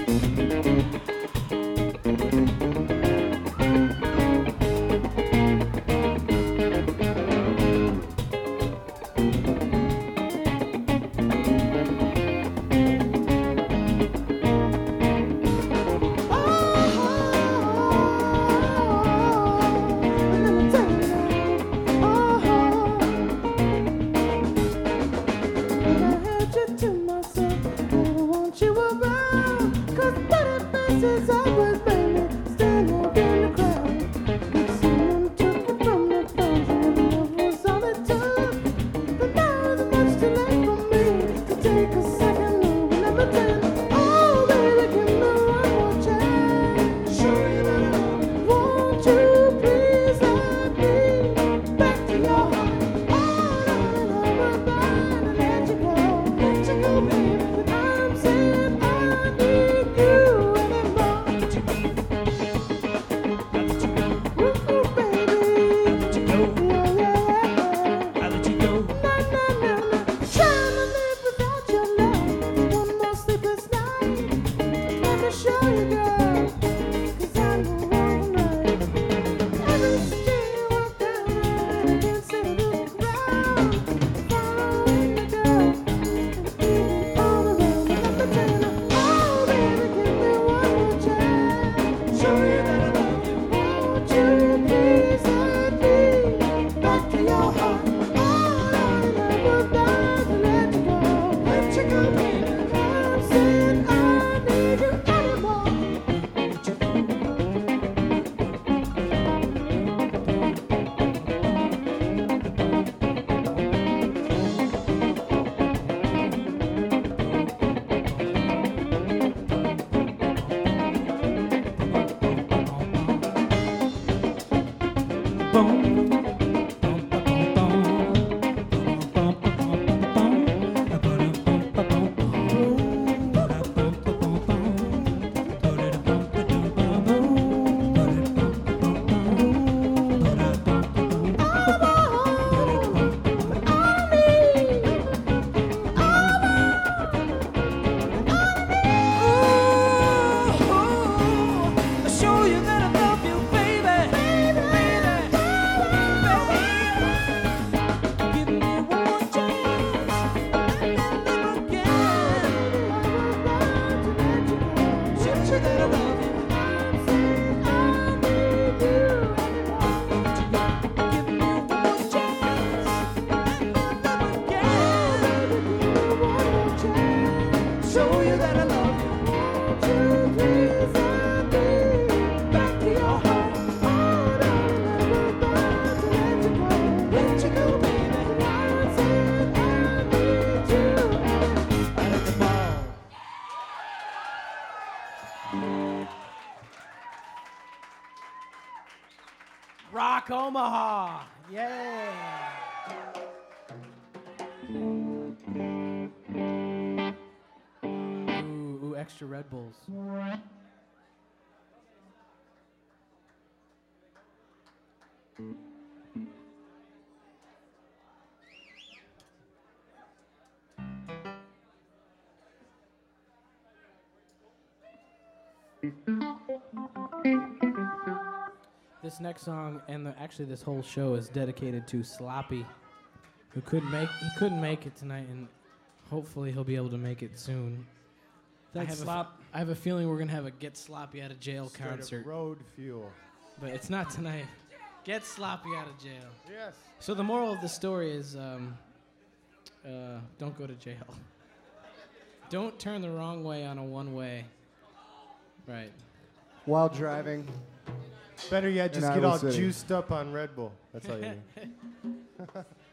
Rock Omaha. Yeah. Ooh, extra Red Bulls. This next song and actually this whole show is dedicated to Sloppy, who couldn't make it tonight, and hopefully he'll be able to make it soon. Thanks, Slop. I have a feeling we're gonna have a Get Sloppy Out of Jail concert. Road fuel. But it's not tonight. Get sloppy out of jail. Yes. So the moral of the story is, don't go to jail. Don't turn the wrong way on a one-way. Right. While driving. Better yet, just get all juiced up on Red Bull. That's all you need.